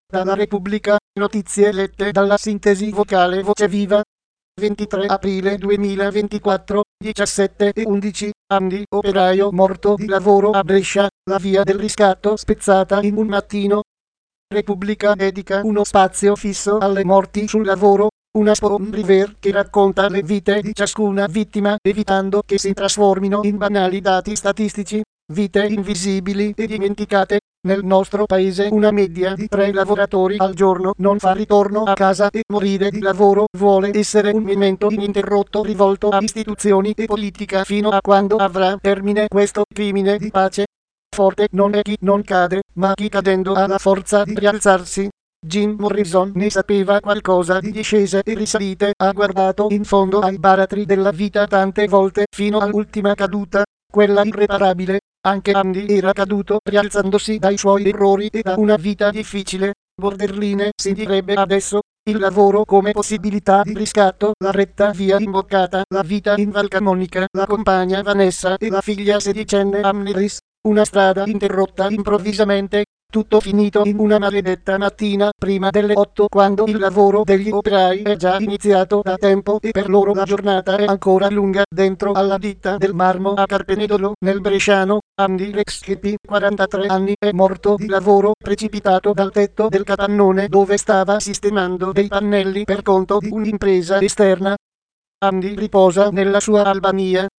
Dalla Repubblica, notizie lette dalla sintesi vocale Voce Viva. 23 aprile 2024, 17:11, Andy, operaio morto di lavoro a Brescia, la via del riscatto spezzata in un mattino. Repubblica dedica uno spazio fisso alle morti sul lavoro, una spoon river che racconta le vite di ciascuna vittima, evitando che si trasformino in banali dati statistici, vite invisibili e dimenticate. Nel nostro paese una media di 3 lavoratori al giorno non fa ritorno a casa e morire di lavoro vuole essere un memento ininterrotto rivolto a istituzioni e politica fino a quando avrà termine questo crimine di pace. Forte non è chi non cade, ma chi cadendo ha la forza di rialzarsi. Jim Morrison ne sapeva qualcosa di discese e risalite, ha guardato in fondo ai baratri della vita tante volte fino all'ultima caduta, quella irreparabile. Anche Andy era caduto rialzandosi dai suoi errori e da una vita difficile, borderline si direbbe adesso, il lavoro come possibilità di riscatto, la retta via imboccata, la vita in Val Camonica, la compagna Vanessa e la figlia sedicenne Amneris, una strada interrotta improvvisamente, tutto finito in una maledetta mattina prima delle 8 quando il lavoro degli operai è già iniziato da tempo e per loro la giornata è ancora lunga dentro alla ditta del marmo a Carpenedolo nel Bresciano. Andy Rexchepi, 43 anni, è morto di lavoro precipitato dal tetto del capannone dove stava sistemando dei pannelli per conto di un'impresa esterna. Andy riposa nella sua Albania,